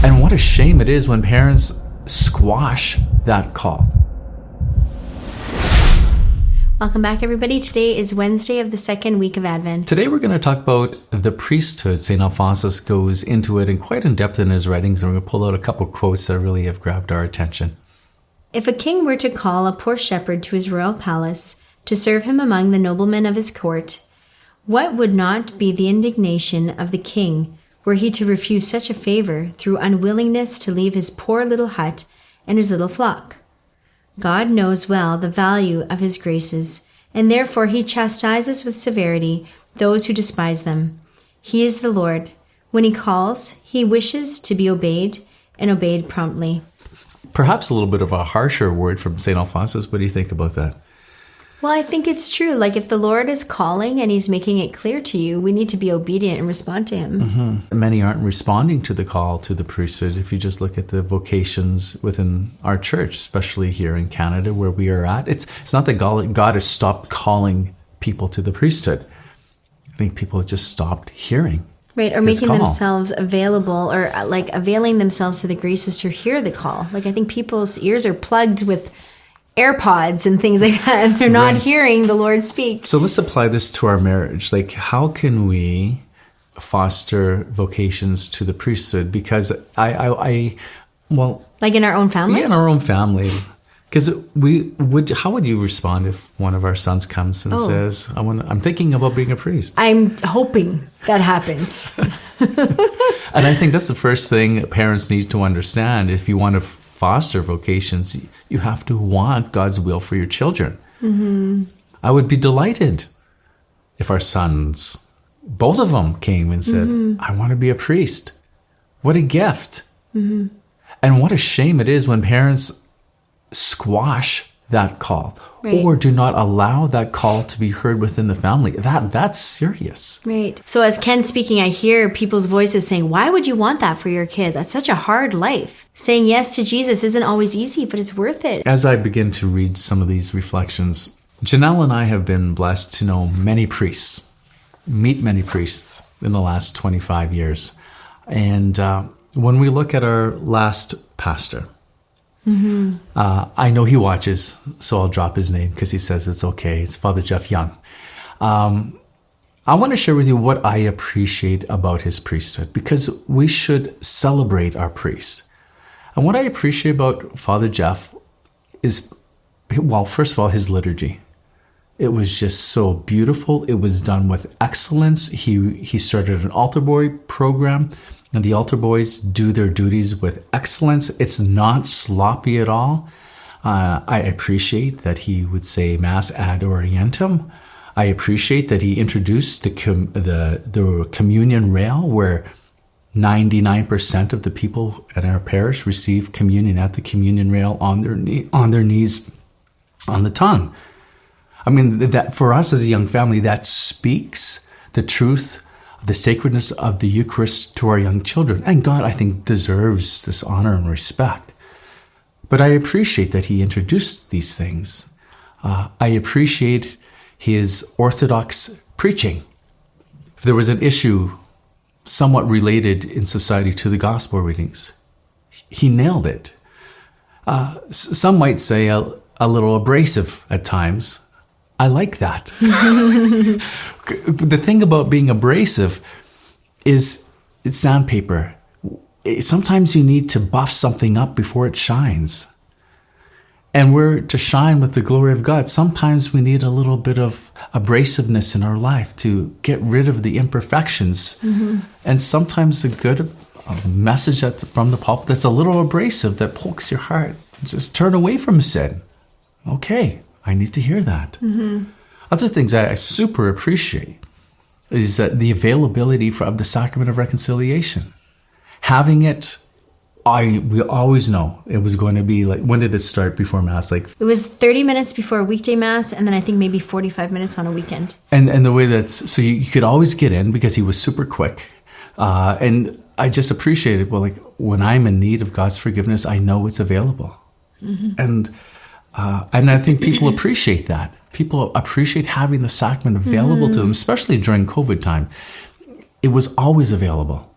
And what a shame it is when parents squash that call. Welcome back, everybody. Today is Wednesday of the second week of Advent. Today we're going to talk about the priesthood. St. Alphonsus goes into it in quite in depth in his writings, and we're going to pull out a couple quotes that really have grabbed our attention. If a king were to call a poor shepherd to his royal palace to serve him among the noblemen of his court, what would not be the indignation of the king were he to refuse such a favor through unwillingness to leave his poor little hut and his little flock? God knows well the value of his graces, and therefore he chastises with severity those who despise them. He is the Lord. When he calls, he wishes to be obeyed, and obeyed promptly. Perhaps a little bit of a harsher word from St. Alphonsus. What do you think about that? Well, I think it's true. Like, if the Lord is calling and he's making it clear to you, we need to be obedient and respond to him. Mm-hmm. Many aren't responding to the call to the priesthood. If you just look at the vocations within our church, especially here in Canada where we are at, it's not that God has stopped calling people to the priesthood. I think people have just stopped hearing. Right, or making themselves available, or like availing themselves to the graces to hear the call. Like, I think people's ears are plugged with AirPods and things like that, and they're not hearing the Lord speak. So let's apply this to our marriage. Like, how can we foster vocations to the priesthood? Because like in our own family? Yeah, in our own family. Because how would you respond if one of our sons comes and says, I'm thinking about being a priest? I'm hoping that happens. And I think that's the first thing parents need to understand. If you want to foster vocations, you have to want God's will for your children. Mm-hmm. I would be delighted if our sons, both of them, came and said, I want to be a priest. What a gift. Mm-hmm. And what a shame it is when parents squash that call, or do not allow that call to be heard within the family. That's serious. Right. So as Ken's speaking, I hear people's voices saying, why would you want that for your kid? That's such a hard life. Saying yes to Jesus isn't always easy, but it's worth it. As I begin to read some of these reflections, Janelle and I have been blessed to know many priests, meet many priests in the last 25 years. And when we look at our last pastor, I know he watches, so I'll drop his name because he says it's okay. It's Father Jeff Young. I want to share with you what I appreciate about his priesthood, because we should celebrate our priests. And what I appreciate about Father Jeff is, well, first of all, his liturgy. It was just so beautiful. It was done with excellence. He started an altar boy program, and the altar boys do their duties with excellence. It's not sloppy at all. I appreciate that he would say Mass ad orientem. I appreciate that he introduced the communion rail, where 99% of the people at our parish receive communion at the communion rail on their knees, on the tongue. I mean, that for us as a young family, that speaks the truth, the sacredness of the Eucharist to our young children. And God, I think, deserves this honor and respect. But I appreciate that he introduced these things. I appreciate his orthodox preaching. If there was an issue somewhat related in society to the gospel readings, he nailed it. Some might say a little abrasive at times. I like that. The thing about being abrasive is it's sandpaper. Sometimes you need to buff something up before it shines. And we're to shine with the glory of God. Sometimes we need a little bit of abrasiveness in our life to get rid of the imperfections. Mm-hmm. And sometimes a good message from the pulpit that's a little abrasive, that pokes your heart. Just turn away from sin. Okay, I need to hear that. Mm-hmm. Other things that I super appreciate is that the availability of the sacrament of reconciliation. Having it, we always know it was going to be like, when did it start before Mass? Like, it was 30 minutes before a weekday Mass, and then I think maybe 45 minutes on a weekend. And the way so you could always get in because he was super quick. And I just appreciated, well, like, when I'm in need of God's forgiveness, I know it's available. Mm-hmm. And I think people appreciate that. People appreciate having the sacrament available to them, especially during COVID time. It was always available.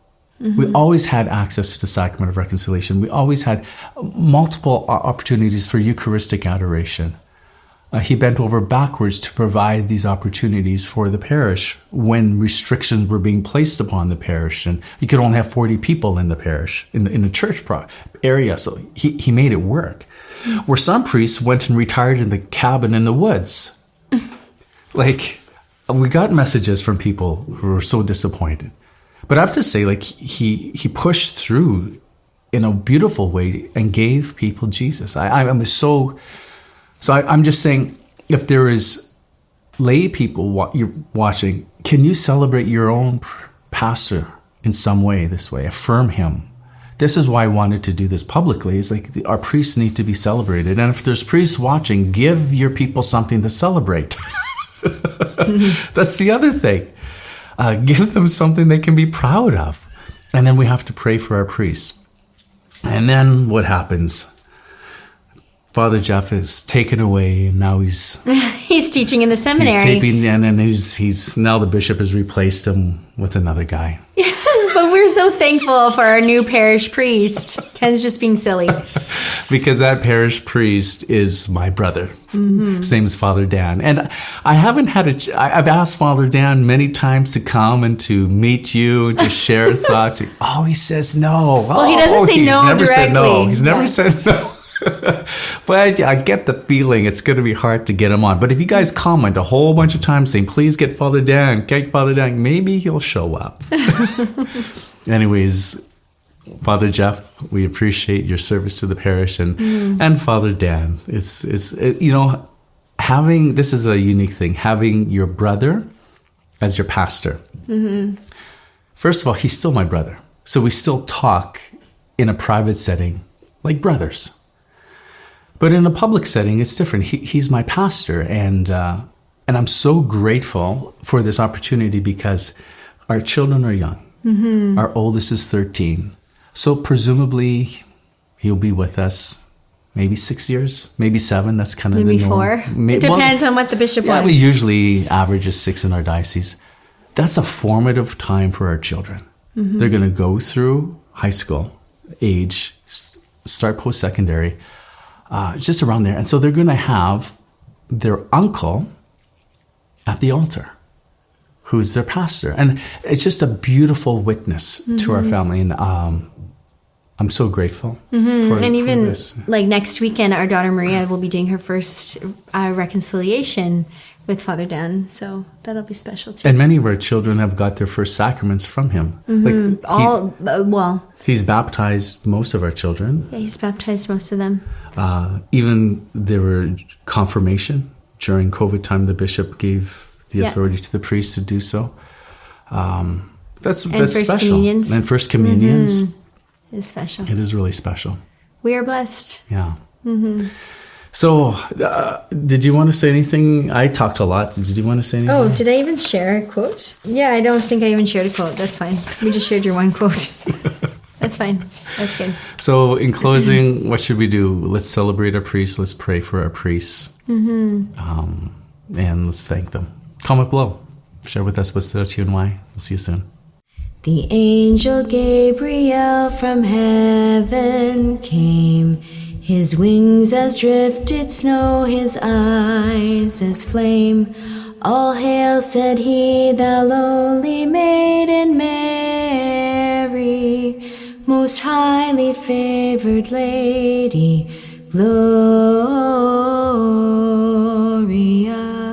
We always had access to the sacrament of reconciliation. We always had multiple opportunities for Eucharistic adoration. He bent over backwards to provide these opportunities for the parish when restrictions were being placed upon the parish, and you could only have 40 people in the parish, in the church area. So he made it work. Where some priests went and retired in the cabin in the woods. Like, we got messages from people who were so disappointed. But I have to say, like, he pushed through in a beautiful way and gave people Jesus. I'm just saying, if there is lay people you're watching, can you celebrate your own pastor in some way this way? Affirm him. This is why I wanted to do this publicly. It's like our priests need to be celebrated. And if there's priests watching, give your people something to celebrate. That's the other thing. Give them something they can be proud of. And then we have to pray for our priests. And then what happens? Father Jeff is taken away, and now he's teaching in the seminary. He's taping, and he's now the bishop has replaced him with another guy. But we're so thankful for our new parish priest. Ken's just being silly. Because that parish priest is my brother. Mm-hmm. His name is Father Dan. And I haven't had I've asked Father Dan many times to come and to meet you and to share thoughts. Oh, he says no. Well, he doesn't say no directly. Said no. He's never said no. But I get the feeling it's going to be hard to get him on. But if you guys comment a whole bunch of times saying, please get Father Dan, maybe he'll show up. Anyways, Father Jeff, we appreciate your service to the parish, and Father Dan. This is a unique thing, having your brother as your pastor. Mm-hmm. First of all, he's still my brother. So we still talk in a private setting like brothers. But in a public setting, it's different. He's my pastor, and I'm so grateful for this opportunity because our children are young. Mm-hmm. Our oldest is 13. So presumably he'll be with us maybe 6 years, maybe 7. That's kind of maybe the norm. 4. It depends on what the bishop wants. We usually average 6 in our diocese. That's a formative time for our children. Mm-hmm. They're going to go through high school age, start post-secondary, just around there. And so they're going to have their uncle at the altar, who's their pastor. And it's just a beautiful witness to our family. And I'm so grateful for this. Like next weekend, our daughter Maria will be doing her first reconciliation with Father Dan. So that'll be special too. And many of our children have got their first sacraments from him. Mm-hmm. He's baptized most of our children. Yeah, he's baptized most of them. Even there were confirmation during COVID time. The bishop gave the authority to the priest to do so. That's special. Communions. And first communions. Mm-hmm. It's special. It is really special. We are blessed. Yeah. Mm-hmm. So, did you want to say anything? I talked a lot. Did you want to say anything? Oh, did I even share a quote? Yeah, I don't think I even shared a quote. That's fine. We just shared your one quote. That's fine. That's good. So, in closing, what should we do? Let's celebrate our priests. Let's pray for our priests. Mm-hmm. And let's thank them. Comment below. Share with us what stood out to you and why. We'll see you soon. The angel Gabriel from heaven came. His wings as drifted snow, his eyes as flame. All hail, said he, thou lowly maiden Mary, most highly favored lady, Gloria.